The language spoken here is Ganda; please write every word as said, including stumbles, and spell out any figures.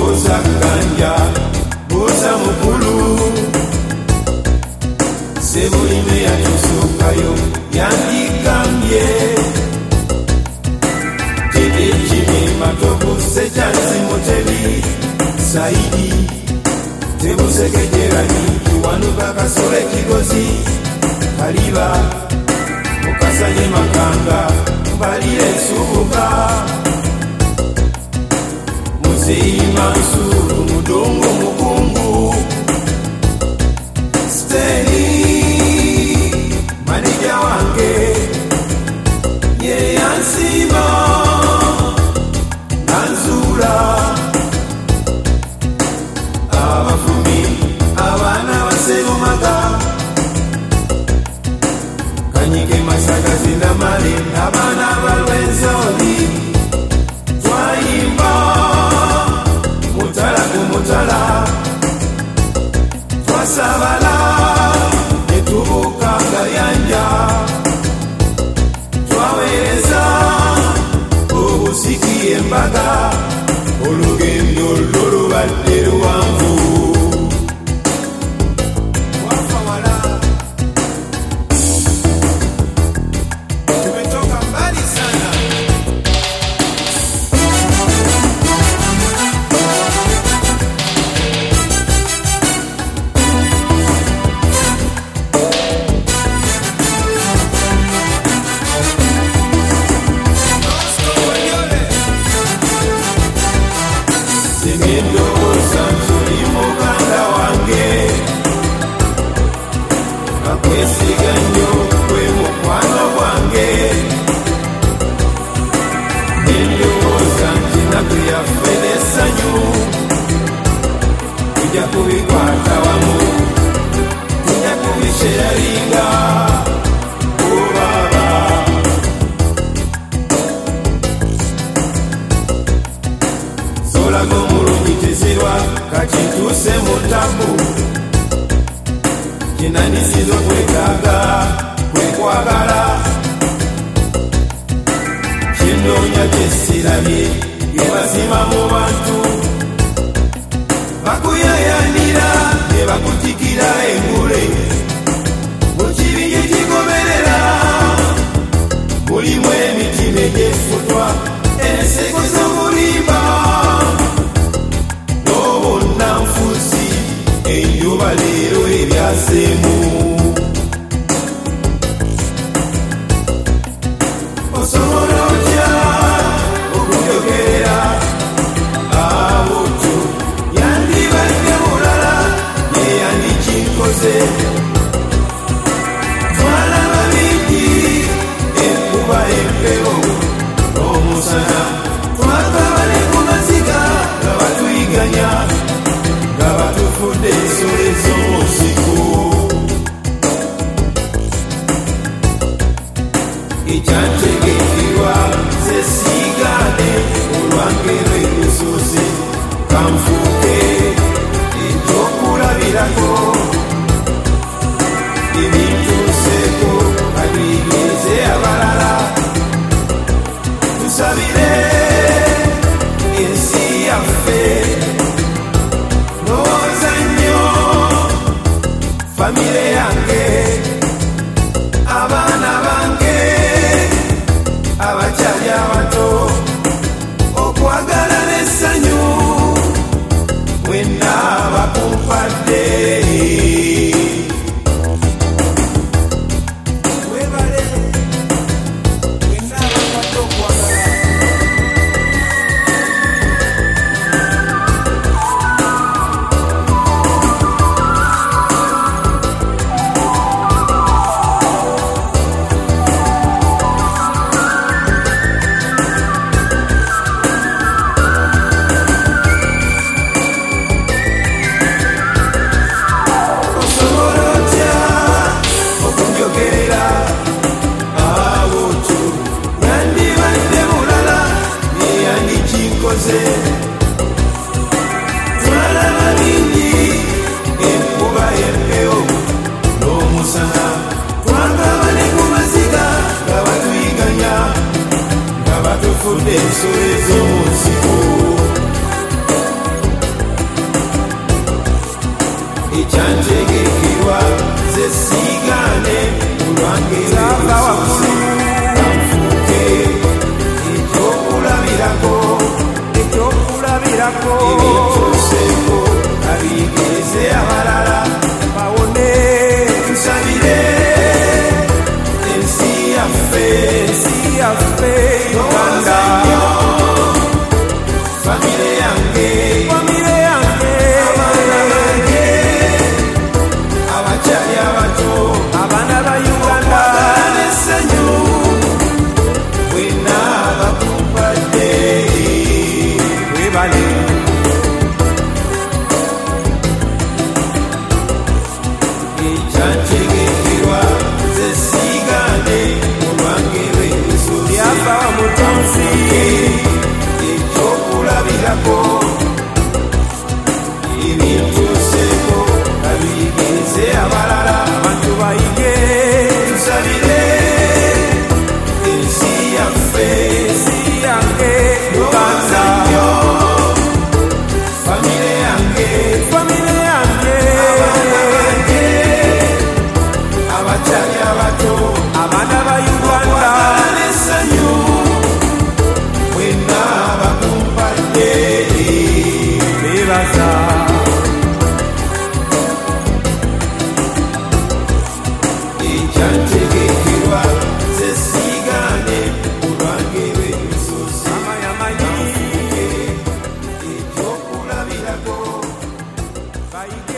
boza kanja boza mukulu sebulime yatusukayo yandigambye tebekime matovu sechansi mutebi saidi tebusekejerani kiwanuka kasole kigozi kaliba mukasanye makanga balire subuka muzeima nsuru mudongo mukungu steni manija wange ye yansima nanzura abafumi abana basebumaga kanyike masaka zinamale abana balwenzoli twayimba mutala kumutala twasabala netubuka gayanja twaweereza obusiki embaga olugendo lolubadde luwanvu kachituse mutabu kinanisizo kwekaga kwekwagala kinonya kyesirabye yebazima mu bantu bakuyayanira ne bakutikira engule mu kibinje kigoberera mulimu emitima egyefutwa enseko z'obulimba n'obonnanfusi enjuba leero ebyaseemu osobola otya okujogerera abotyo yandibadde mulala eyandikikoze twalaba bingi enkuba empewo n'omusana twagaba ne ku maziga nga batuyiganya nga batufudde ensole z'omunsiko ekyantegekerwa zesiigane olwange lwekusoze kanfuuke ekyokulabirako ebintu nseeko kabiyigirize abalala tusabire ensi yaffe ndowooza nnyo famire yange abaana bange abakyali abato okwagala n'essanyu babirako ibituuseko abigeze abalala bawone tusabire ensi yaffe ensi yaffe Uganda famire yange famire yange abaana bange abakyali abato abaana ba Uganda n'essanyu bwenna bakumpadde webale ekyantegekerwa nze siigande olwange lw'emisozi yafa mutonzi ekyokulabirako ebintuuseeko abigeze abalala abantu bayige tusabire ensi yaffe ensi yange Uganda nnyo famire yange famire yange abaana bange abakyali abato abaana ba Uganda n'essanyu bwenna bakumpadde bebaza ekyantegekerwa nze siigande olwange lw'emisozi amayamanyi ekyokulabirako bayige